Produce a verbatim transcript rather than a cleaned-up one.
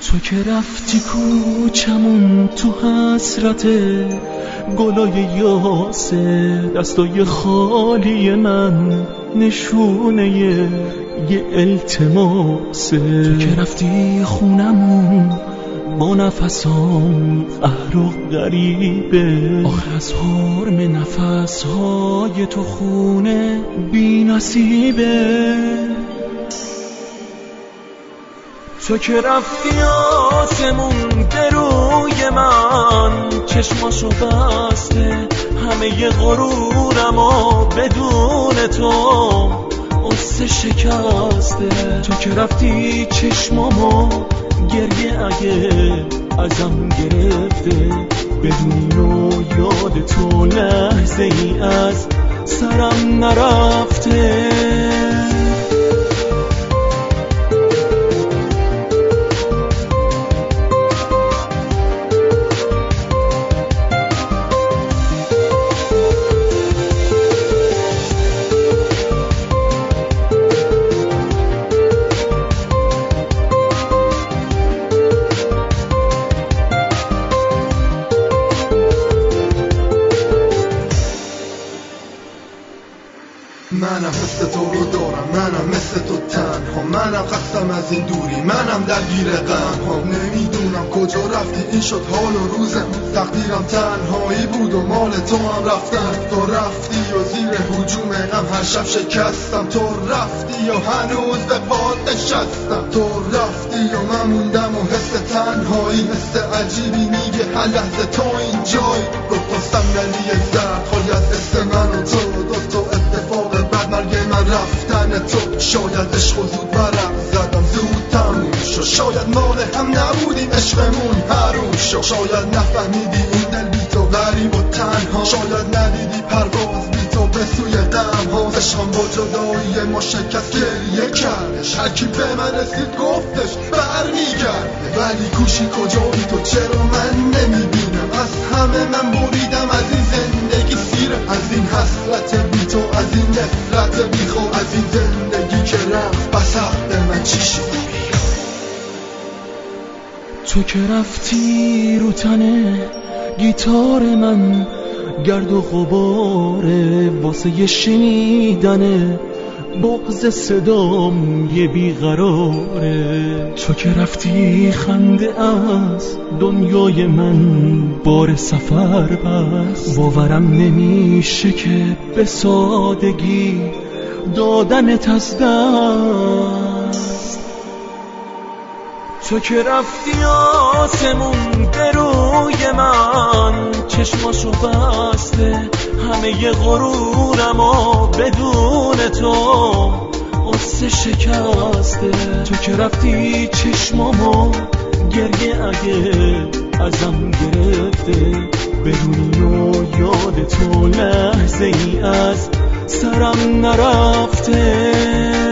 تو که رفتی کوچمون تو حسرت گلای یاسه، دستای خالی من نشونه یه التماسه. تو که رفتی خونمون با نفسام قهر و غریبه، آخه از حرم نفسهای تو خونه بی نصیبه. تو که رفتی آسمون به روی من چشماشو بسته، همه ی غرورمو بدون تو قصه شکسته. تو که رفتی چشمامو گریه اگه ازم گرفته، بدون و یاد تو لحظه ای از سرم نرفته. منم مثل تو رو دارم، منم مثل تو تنها، منم خستم از این دوری، منم درگیر غم ها. نمیدونم کجا رفتی، این شد حال و روزم، تقدیرم تنهایی بود و مال تو هم رفتن. تو رفتی و زیر هجوم غم هر شب شکستم، تو رفتی و هنوز به پات نشستم. تو رفتی و من موندم و حس تنهایی، حس عجیبی میگه هر لحظه تو اینجایی. گفتم صندلی زرد خالی از اسم من و تو، دو تو اتفاق بعد مرگ من رفتن تو. شاید عشق و زود برم زدم، زود تموم شد. شاید مال هم نبودیم عشقمون حروم شد. شاید نفهمیدی این دل بی تو غریب و تنها، شاید ندیدی پرواز بی تو به سوی غم ها. عشقم با جدایی ما شکست گریه کردش، هر کی به من رسید گفتش برمیگرده. ولی کوشی کجا بی تو، چرا من نمیبینم؟ از همه من بریدم از این زندگی سیره، از این حسرت بی تو، از این نفرت بی خود، از این زندگی که رفت بس حق من چی شد. تو که رفتی رو تنه گیتار من گرد و غباره، واسه یه شنیدنه بغض صدام یه بیقراره. تو که رفتی خنده از دنیای من بار سفر بست، باورم نمیشه که به سادگی دادنت از دست. تو که رفتی آسمون به روی من چشماشو بسته، همه ی غرورمو بدون تو قصه شکسته. تو که رفتی چشمامو گریه اگه ازم گرفته، بدونی و یاد تو لحظه ای از سرم نرفته.